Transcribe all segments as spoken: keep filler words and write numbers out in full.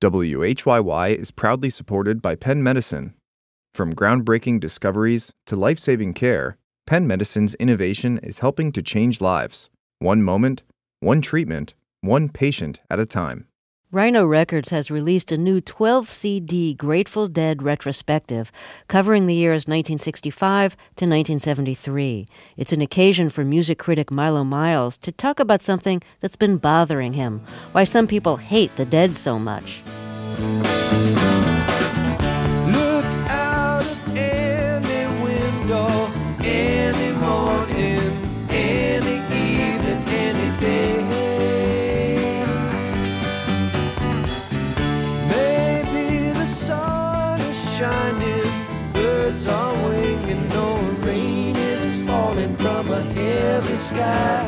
W H Y Y is proudly supported by Penn Medicine. From groundbreaking discoveries to life-saving care, Penn Medicine's innovation is helping to change lives, one moment, one treatment, one patient at a time. Rhino Records has released a new twelve C D Grateful Dead retrospective covering the years nineteen sixty-five to nineteen seventy-three. It's an occasion for music critic Milo Miles to talk about something that's been bothering him, why some people hate the Dead so much. Look out of any window, any morning, any evening, any day. Shining, birds are winging, no rain is falling from a heavy sky.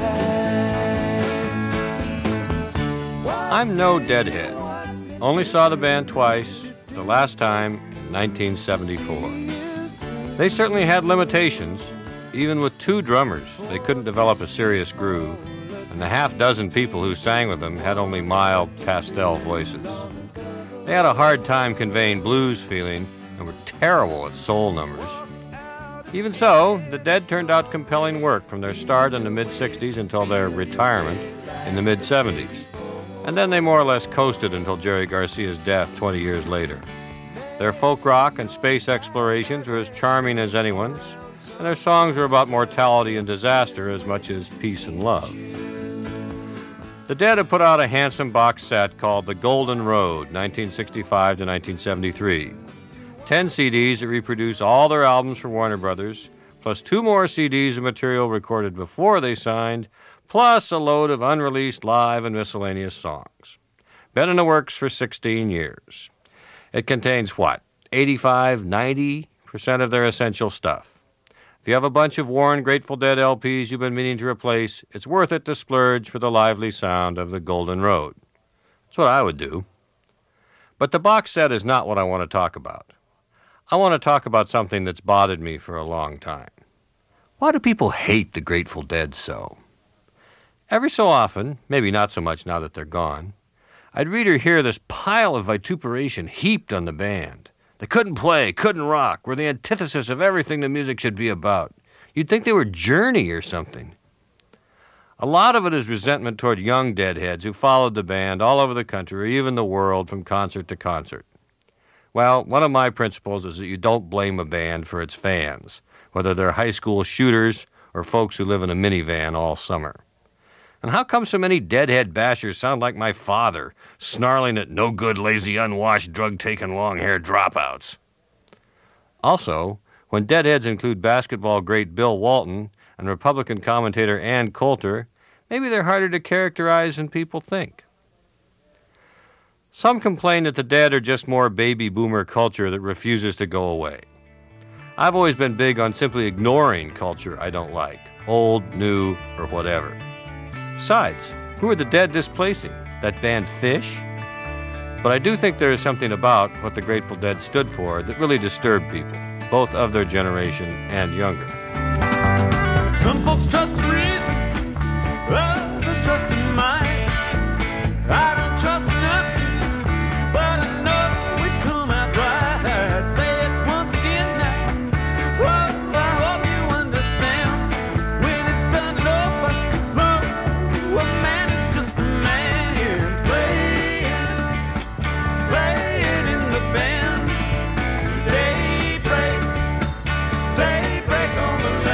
I'm no Deadhead. Only saw the band twice, the last time in nineteen seventy-four. They certainly had limitations. Even with two drummers, they couldn't develop a serious groove, and the half dozen people who sang with them had only mild pastel voices. They had a hard time conveying blues feeling and were terrible at soul numbers. Even so, the Dead turned out compelling work from their start in the mid-sixties until their retirement in the mid-seventies. And then they more or less coasted until Jerry Garcia's death twenty years later. Their folk rock and space explorations were as charming as anyone's, and their songs were about mortality and disaster as much as peace and love. The Dead have put out a handsome box set called The Golden Road, nineteen sixty-five to nineteen seventy-three. Ten C Ds that reproduce all their albums for Warner Brothers, plus two more C Ds of material recorded before they signed, plus a load of unreleased live and miscellaneous songs. Been in the works for sixteen years. It contains, what, eighty-five, ninety percent of their essential stuff. If you have a bunch of worn Grateful Dead L Ps you've been meaning to replace, it's worth it to splurge for the lively sound of The Golden Road. That's what I would do. But the box set is not what I want to talk about. I want to talk about something that's bothered me for a long time. Why do people hate the Grateful Dead so? Every so often, maybe not so much now that they're gone, I'd read or hear this pile of vituperation heaped on the band. They couldn't play, couldn't rock, were the antithesis of everything the music should be about. You'd think they were Journey or something. A lot of it is resentment toward young Deadheads who followed the band all over the country or even the world from concert to concert. Well, one of my principles is that you don't blame a band for its fans, whether they're high school shooters or folks who live in a minivan all summer. And how come so many Deadhead bashers sound like my father, snarling at no-good, lazy, unwashed, drug-taking, long-haired dropouts? Also, when Deadheads include basketball great Bill Walton and Republican commentator Ann Coulter, maybe they're harder to characterize than people think. Some complain that the Dead are just more baby boomer culture that refuses to go away. I've always been big on simply ignoring culture I don't like, old, new, or whatever. Besides, who are the Dead displacing? That band Fish? But I do think there is something about what the Grateful Dead stood for that really disturbed people, both of their generation and younger. Some folks trust in reason, others trust in mind. I don't trust nothing, but I know we come out right. Say it once again now. Whoa, I hope you understand. When it's done and over, look, a man is just a man playing, playing in the band. Daybreak, daybreak on the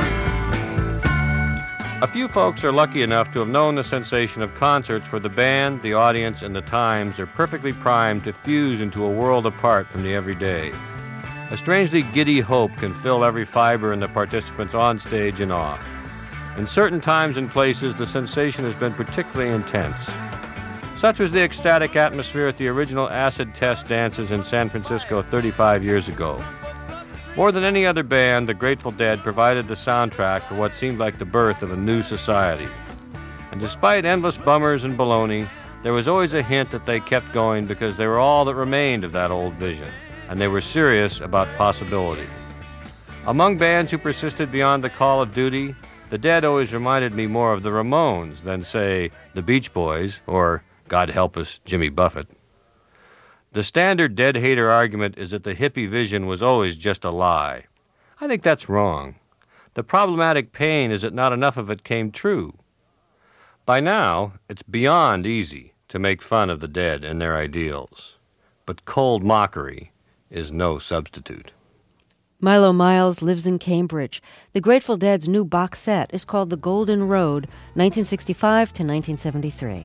land. A few folks are lucky enough to have known the sensation of concerts where the band, the audience, and the times are perfectly primed to fuse into a world apart from the everyday. A strangely giddy hope can fill every fiber in the participants on stage and off. In certain times and places, the sensation has been particularly intense. Such was the ecstatic atmosphere at the original acid test dances in San Francisco thirty-five years ago. More than any other band, the Grateful Dead provided the soundtrack for what seemed like the birth of a new society. And despite endless bummers and baloney, there was always a hint that they kept going because they were all that remained of that old vision, and they were serious about possibility. Among bands who persisted beyond the call of duty, the Dead always reminded me more of the Ramones than, say, the Beach Boys or, God help us, Jimmy Buffett. The standard Dead hater argument is that the hippie vision was always just a lie. I think that's wrong. The problematic pain is that not enough of it came true. By now, it's beyond easy to make fun of the Dead and their ideals. But cold mockery is no substitute. Milo Miles lives in Cambridge. The Grateful Dead's new box set is called The Golden Road, nineteen sixty-five to nineteen seventy-three.